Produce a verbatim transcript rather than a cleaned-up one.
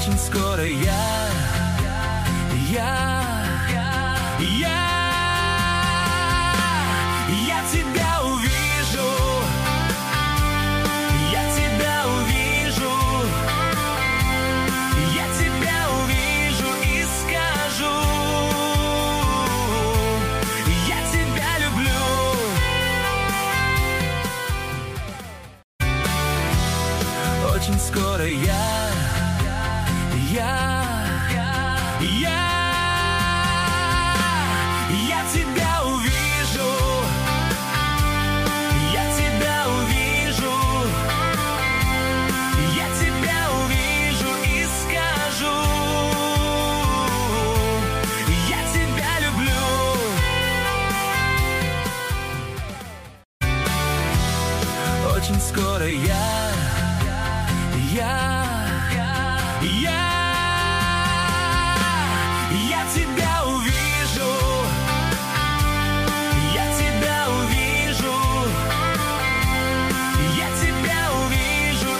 Очень скоро я, я, я, я тебя увижу, я тебя увижу, я тебя увижу и скажу, я тебя люблю. Очень скоро я, я